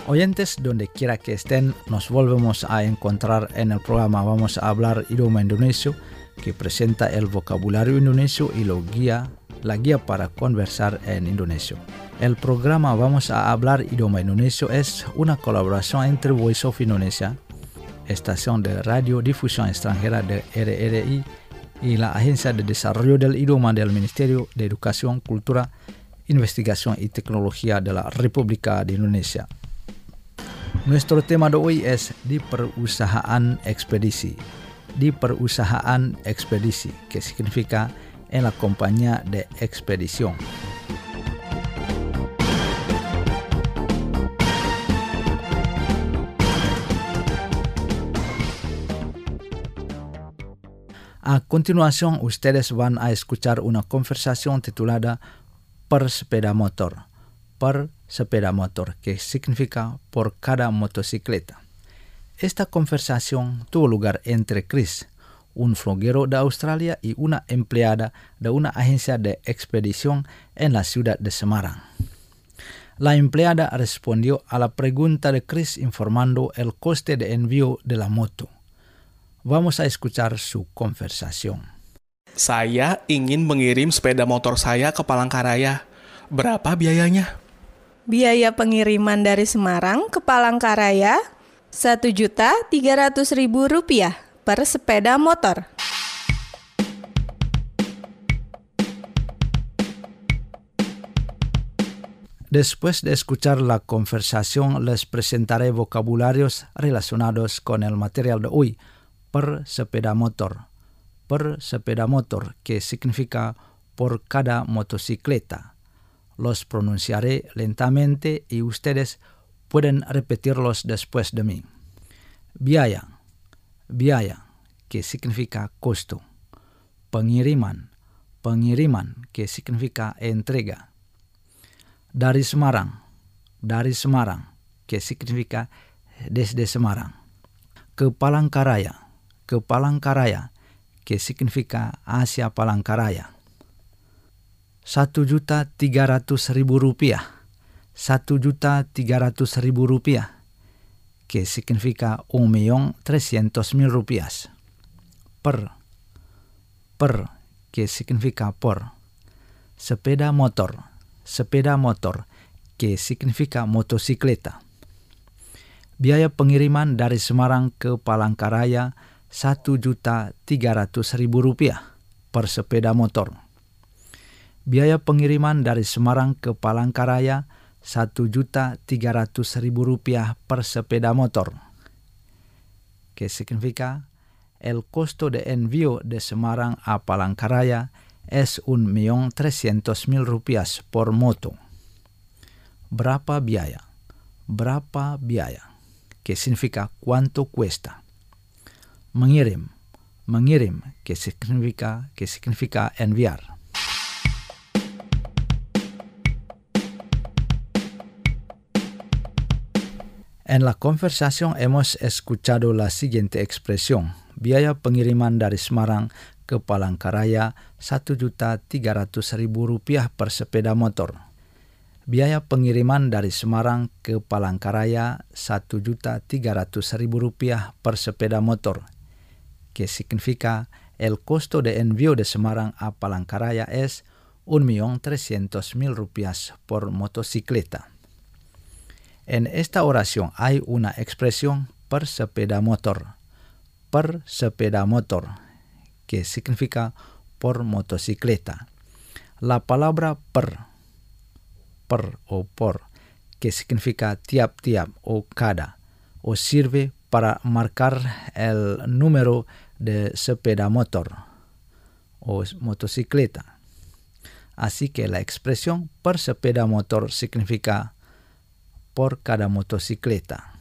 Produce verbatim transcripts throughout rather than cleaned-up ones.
Oyentes, donde quiera que estén, nos volvemos a encontrar en el programa Vamos a hablar idioma indonesio, que presenta el vocabulario indonesio y lo guía, la guía para conversar en indonesio. El programa Vamos a hablar idioma indonesio es una colaboración entre Voice of Indonesia, estación de radiodifusión extranjera de R R I, y la Agencia de Desarrollo del Idioma del Ministerio de Educación, Cultura, Investigación y Tecnología de la República de Indonesia. Nuestro tema de hoy es di perusahaan ekspedisi. Di perusahaan ekspedisi, que significa en la compañía de expedición. A continuación, ustedes van a escuchar una conversación titulada Per sepeda motor. Per sepeda motor, que significa por cada motocicleta. Esta conversación tuvo lugar entre Chris, un floguero de Australia, y una empleada de una agencia de expedición en la ciudad de Semarang. La empleada respondió a la pregunta de Chris informando el coste de envío de la moto. Vamos a escuchar su conversación. Saya ingin mengirim sepeda motor saya ke Palangkaraya. Berapa biayanya? Biaya pengiriman dari Semarang ke Palangkaraya satu juta tiga ratus ribu rupiah per sepeda motor. Después de escuchar la conversación, les presentaré vocabularios relacionados con el material de hoy. Per sepeda motor. Per sepeda motor, que significa por cada motocicleta. Los pronunciaré lentamente y ustedes pueden repetirlos después de mí. Biaya. Biaya, que significa costo. Pengiriman. Pengiriman, que significa entrega. Dari Semarang. Dari Semarang, que significa desde Semarang. Ke Palangkaraya. Ke Palangkaraya, que significa hacia Palangkaraya. Satu juta tiga ratus ribu rupiah. Satu juta tiga ratus ribu rupiah, que significa un millón trescientos mil rupias. Per. Per, que significa por. Sepeda motor. Sepeda motor, que significa motocicleta. Biaya pengiriman dari Semarang ke Palangkaraya satu juta tiga ratus ribu rupiah per sepeda motor. Biaya pengiriman dari Semarang ke Palangkaraya satu juta tiga ratus ribu rupiah per sepeda motor. Que significa el costo de envío de Semarang a Palangkaraya es un millón trescientos mil rupias por moto. Berapa biaya? Berapa biaya? Que significa cuánto cuesta. Mengirim. Mengirim, que significa, que significa enviar. En la conversación hemos escuchado la siguiente expresión. Biaya pengiriman dari Semarang ke Palangkaraya satu juta tiga ratus ribu rupiah per sepeda motor. Biaya pengiriman dari Semarang ke Palangkaraya satu juta tiga ratus ribu rupiah per sepeda motor. Que significa el costo de envío de Semarang a Palangkaraya es un millón trescientos mil rupias por motocicleta. En esta oración hay una expresión per sepeda motor. Per sepeda motor, que significa por motocicleta. La palabra per, per o por, que significa tiap-tiap o cada, o sirve para marcar el número de sepeda motor o motocicleta. Así que la expresión per sepeda motor significa por cada motocicleta.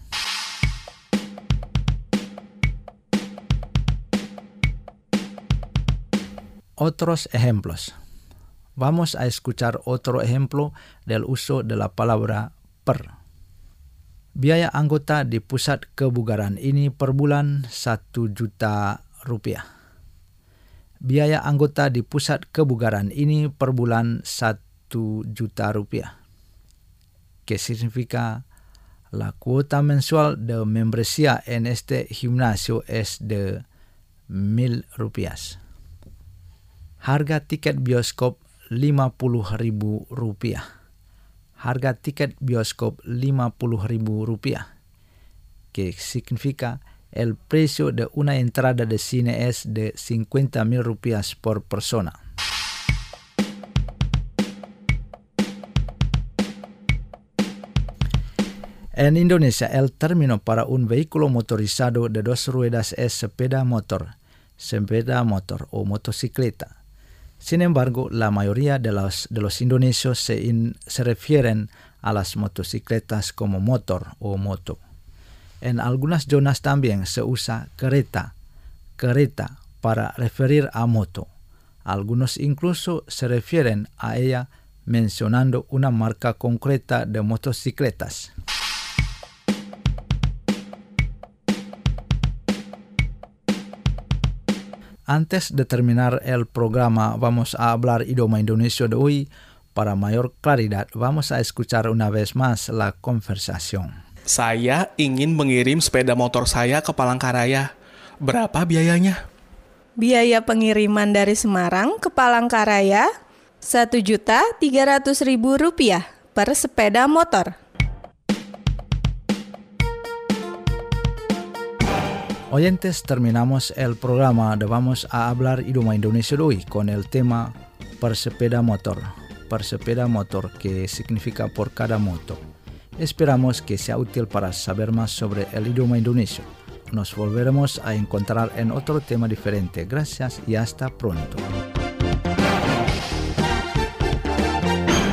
Otros ejemplos. Vamos a escuchar otro ejemplo del uso de la palabra per. Biaya anggota di pusat kebugaran ini per bulan satu juta rupiah. Biaya anggota di pusat kebugaran ini per bulan satu juta rupiah. Que significa La cuota mensual de membresía en este gimnasio es de mil rupias. Harga tiket bioskop lima puluh ribu rupiah. Harga tiket bioskop lima puluh ribu rupiah, que significa el precio de una entrada de cine es de cincuenta mil rupias por persona. En Indonesia, el término para un vehículo motorizado de dos ruedas es sepeda motor, sepeda motor o motocicleta. Sin embargo, la mayoría de los, de los indonesios se, in, se refieren a las motocicletas como motor o moto. En algunas zonas también se usa kereta, kereta para referir a moto. Algunos incluso se refieren a ella mencionando una marca concreta de motocicletas. Antes de terminar el programa, vamos a hablar idioma Indonesia de hoy. Para mayor claridad, vamos a escuchar una vez más la conversación. Saya ingin mengirim sepeda motor saya ke Palangkaraya. Berapa biayanya? Biaya pengiriman dari Semarang ke Palangkaraya satu juta tiga ratus ribu rupiah per sepeda motor. Oyentes, terminamos el programa de Vamos a hablar idioma Indonesia de hoy con el tema persepeda motor. Persepeda motor, que significa por cada moto. Esperamos que sea útil para saber más sobre el idioma indonesio. Nos volveremos a encontrar en otro tema diferente. Gracias y hasta pronto.